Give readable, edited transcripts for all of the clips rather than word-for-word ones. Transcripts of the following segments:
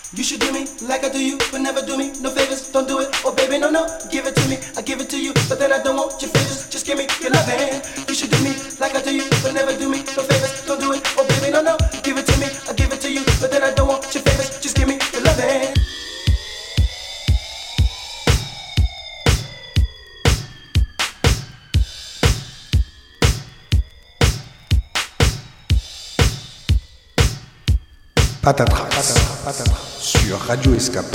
You should do me like I do you, but never do me no favors. Don't do it, oh baby, no, no. Give it to me, I give it to you, but then I don't want your favors. Just give me your loving. You should do me like I do you, but never do me no favors. Don't do it, oh baby, no, no. Give it to me, I give it to you, but then I don't want your favors. Just give me your loving. Patatras sur Radio Escape.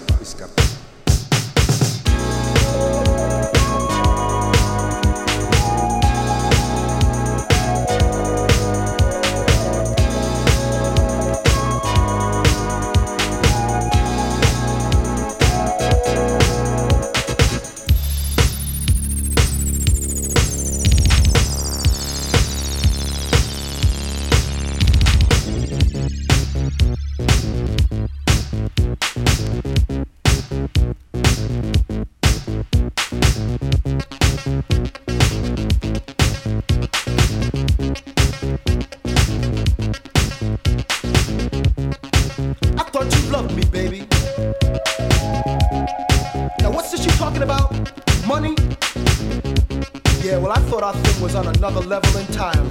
Another level entirely.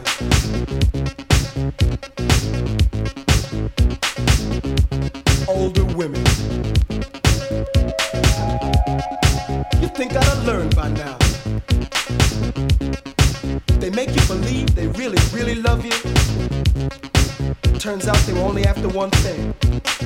Older women. You think I'd have learned by now. They make you believe they really, really love you. Turns out they were only after one thing.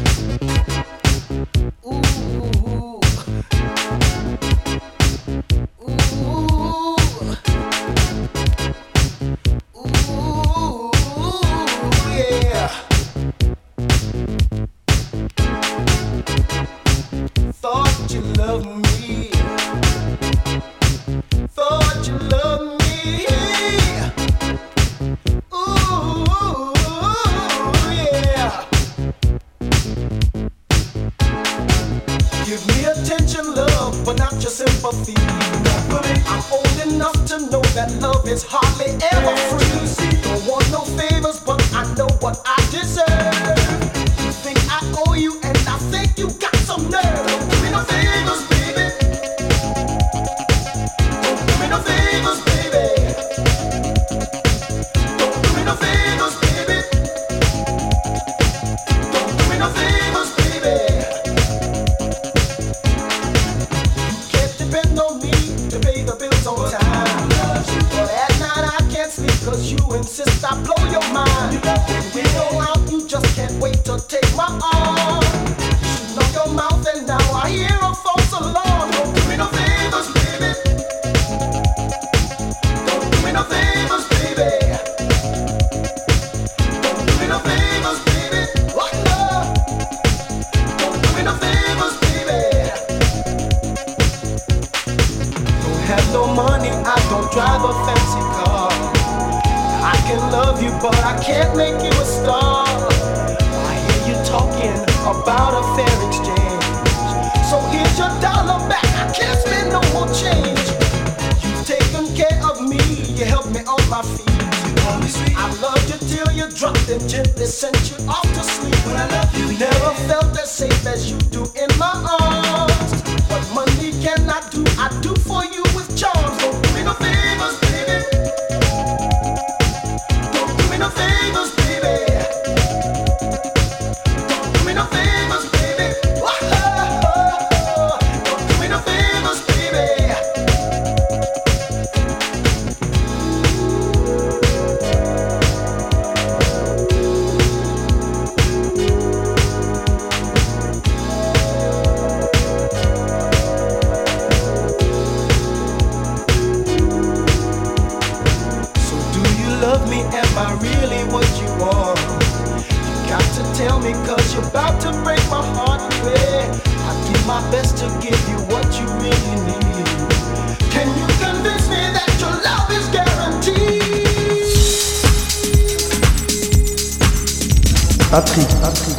Patrick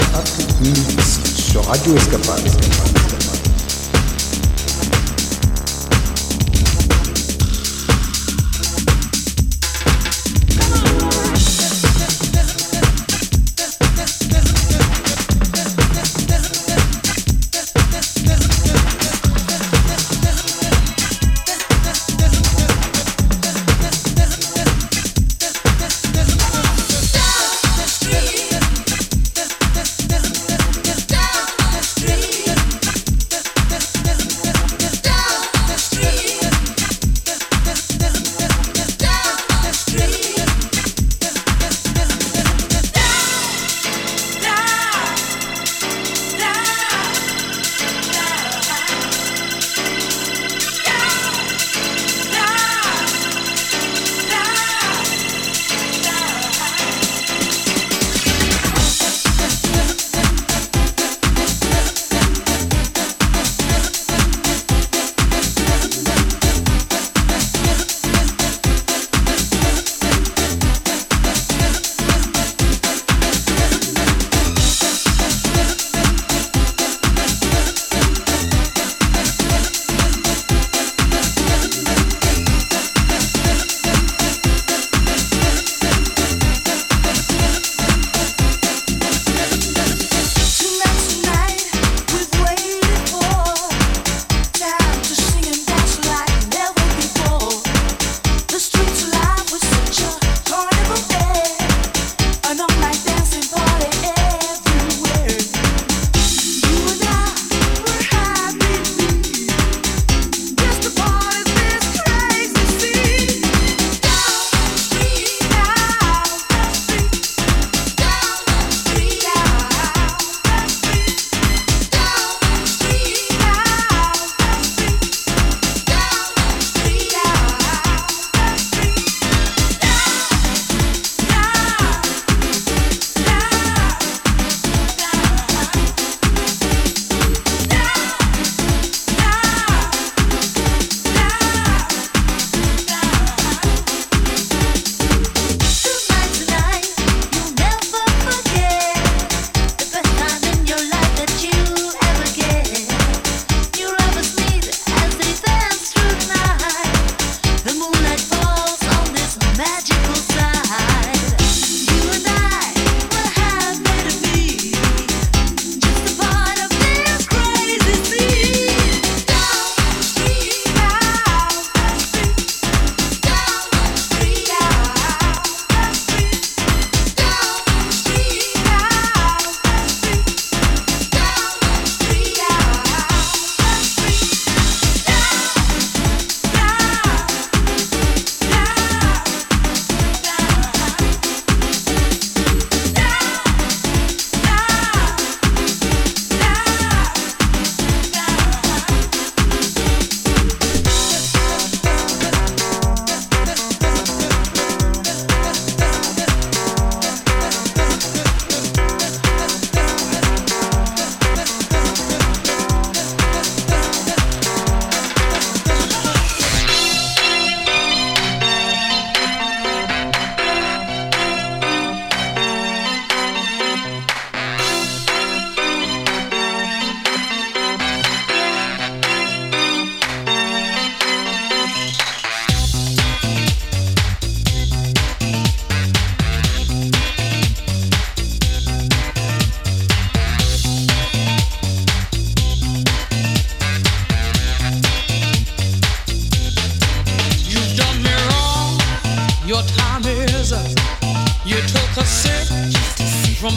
Mix sur Radio Escapade.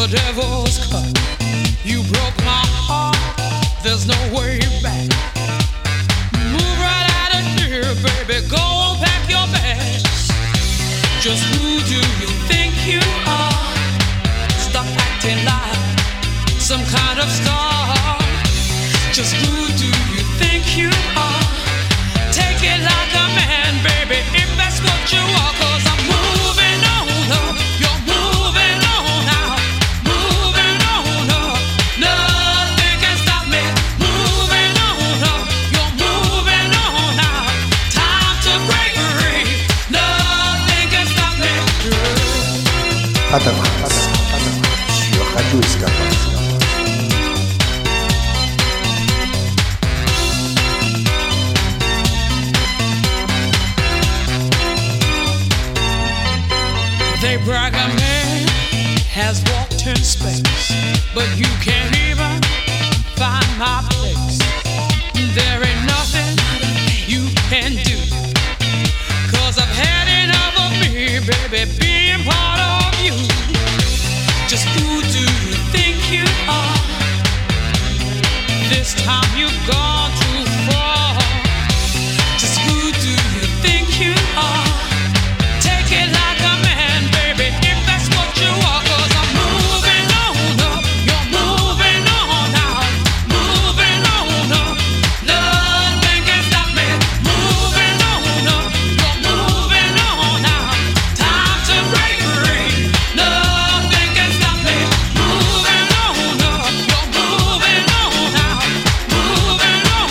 the devil's cut. You broke my heart, there's no way back. Move right out of here, baby, go pack your bags. Just who do you think you are? Stop acting like some kind of star. Just who do you think you are? Take it like a man, baby, if that's what you are. 'Cause I'm moving on up, you're moving on out. Moving on up, nothing can stop me. Moving on up, you're moving on out. Time to break free, nothing can stop me. Patatras sur Radio Escapade. They brag a man has walked in space, but you can't even find my place. There ain't nothing you can do, 'cause I've had enough of me, baby, being part of you. Just who do you think you are? This time you've gone too far. Just who do you think you are? Take it like a man, baby, if that's what you are. 'Cause I'm moving on up, you're moving on out. Moving on up, nothing can stop me. Moving on up, you're moving on out. Time to break free, nothing can stop me. Moving on up, you're moving on out. Moving on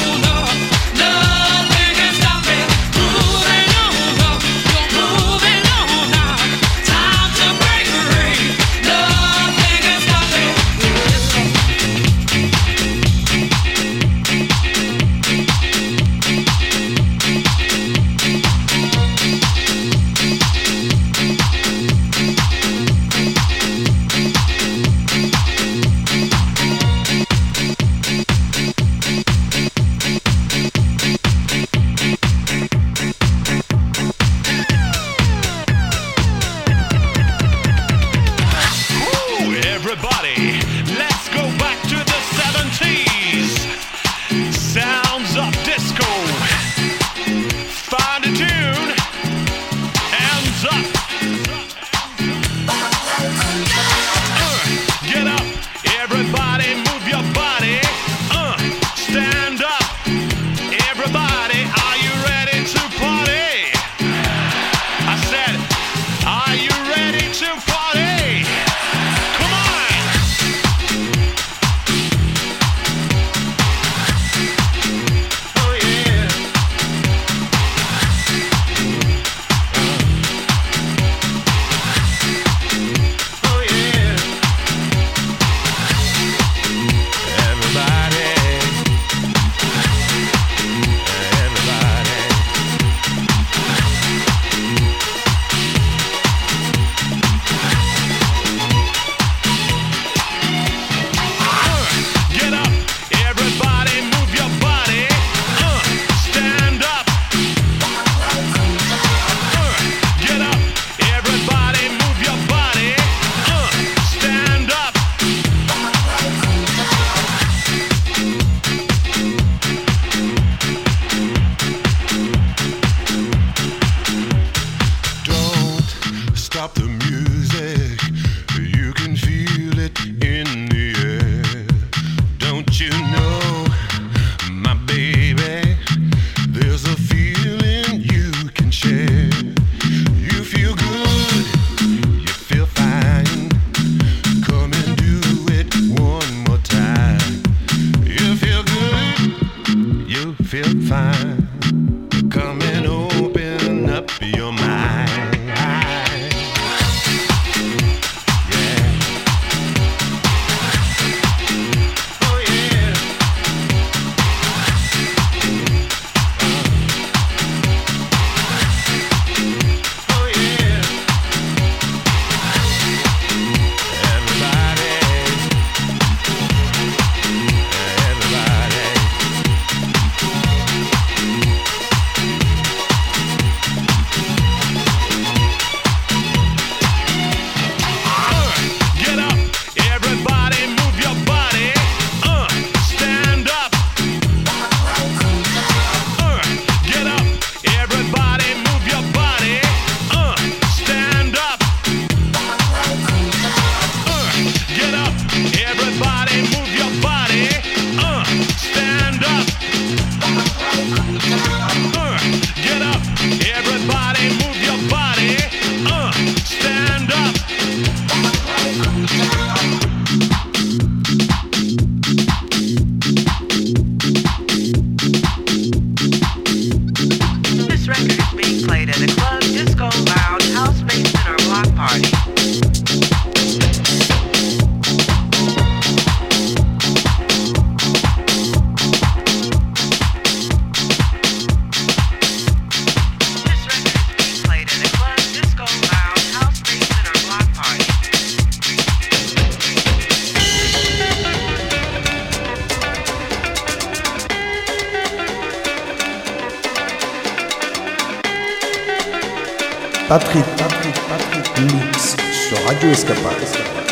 Patrick Mix sur Radio Escapade.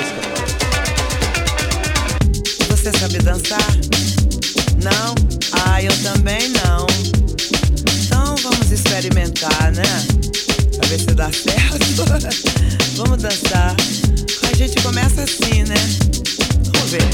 Você sabe dançar? Não? Ah, eu também não. Então vamos experimentar, né? Pra ver se dá certo. Vamos dançar. A gente começa assim, né? Vamos ver.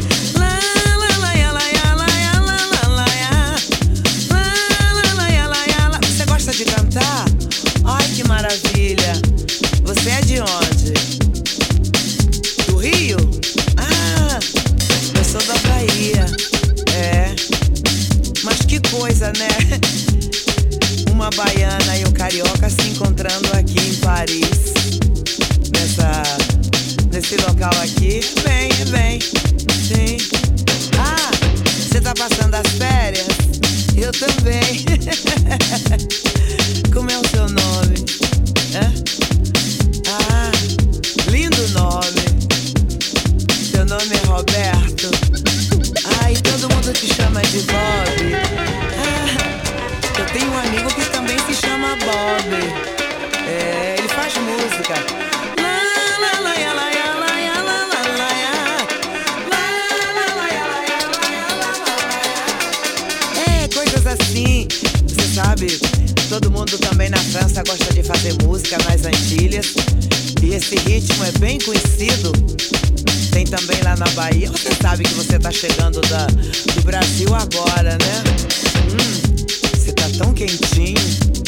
Você gosta de cantar? Ai, que maravilha. Você é de onde? Do Rio? Ah, eu sou da Bahia. É. Mas que coisa, né? Uma baiana e um carioca se encontrando aqui em Paris. Nesse local aqui. Bem, sim. Ah, você tá passando as férias? Eu também. Como é o seu nome? Hã? Ah, lindo nome. Seu nome é Roberto. Ah, e todo mundo te chama de Bob. Ah, eu tenho um amigo que também se chama Bob. É, ele faz música. É, coisas assim. Você sabe, todo mundo também na França gosta de fazer música nas Antilhas. E esse ritmo é bem conhecido. Tem também lá na Bahia. Você sabe que você tá chegando do Brasil agora, né? Você tá tão quentinho.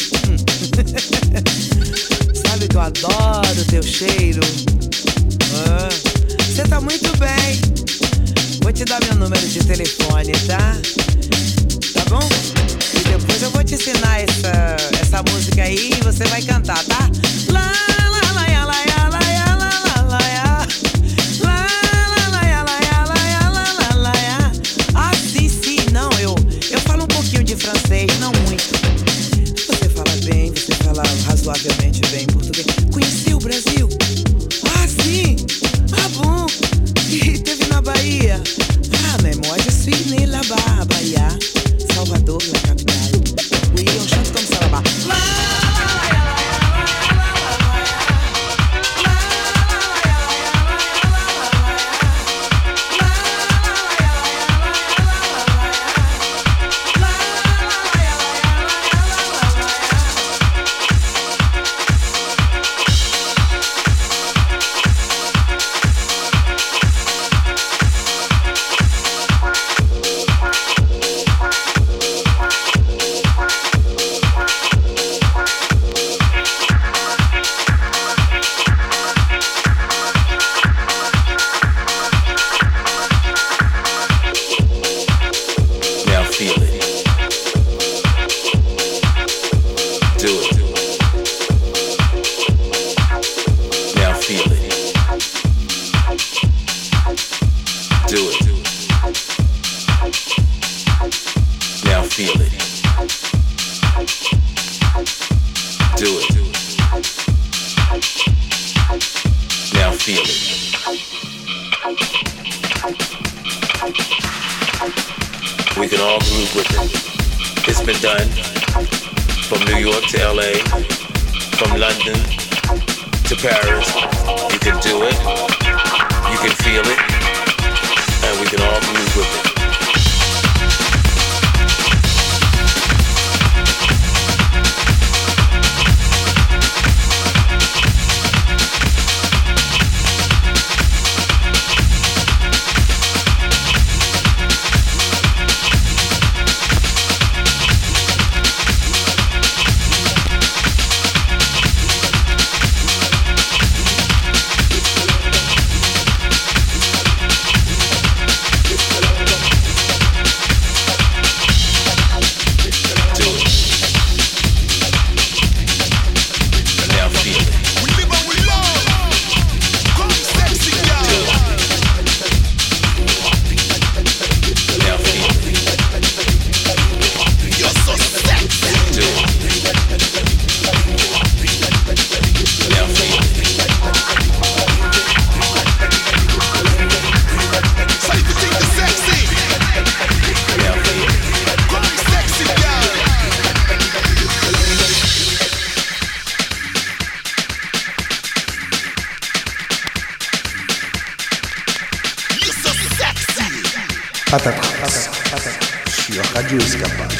Sabe que eu adoro teu cheiro. Você tá muito bem. Vou te dar meu número de telefone, tá? Tá bom? E depois eu vou te ensinar essa música aí e você vai cantar, tá? Lá, lá, lá, lá, lá, lá, lá, lá, lá, lá. Ah, sim, não, eu falo um pouquinho de francês, não muito. Você fala bem, você fala razoavelmente bem português. Conheceu o Brasil? Ah, sim! Ah, bom! E teve na Bahia? Ah, mais moi je suis né là-bas, Bahia, Salvador, la capitale. Oui, on chante comme ça là-bas. We can all groove with it. It's been done from New York to LA, from London to Paris. You can do it, you can feel it, and we can all groove with it. Patatras sur Radio Escapade.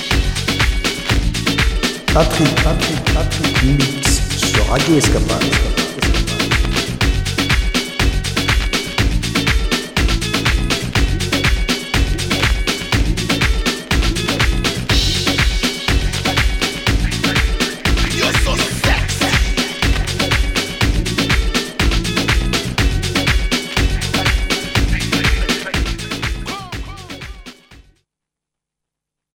Patrick Mix sur Radio Escapade.